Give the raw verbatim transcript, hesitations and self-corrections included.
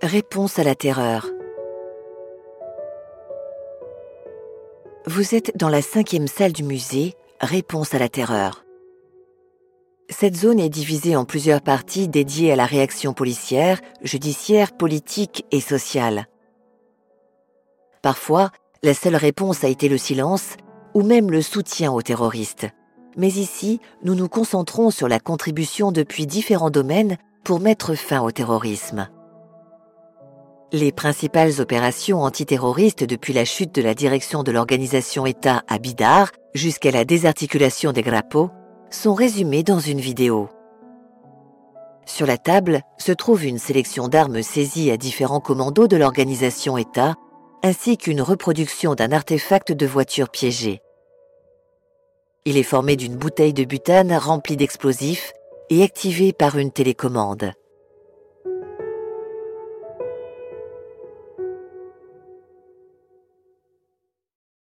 Réponse à la terreur. Vous êtes dans la cinquième salle du musée, Réponse à la terreur. Cette zone est divisée en plusieurs parties dédiées à la réaction policière, judiciaire, politique et sociale. Parfois, la seule réponse a été le silence ou même le soutien aux terroristes. Mais ici, nous nous concentrons sur la contribution depuis différents domaines pour mettre fin au terrorisme. Les principales opérations antiterroristes depuis la chute de la direction de l'organisation État à Bidar jusqu'à la désarticulation des Grapos sont résumées dans une vidéo. Sur la table se trouve une sélection d'armes saisies à différents commandos de l'organisation État, ainsi qu'une reproduction d'un artefact de voiture piégée. Il est formé d'une bouteille de butane remplie d'explosifs et activée par une télécommande.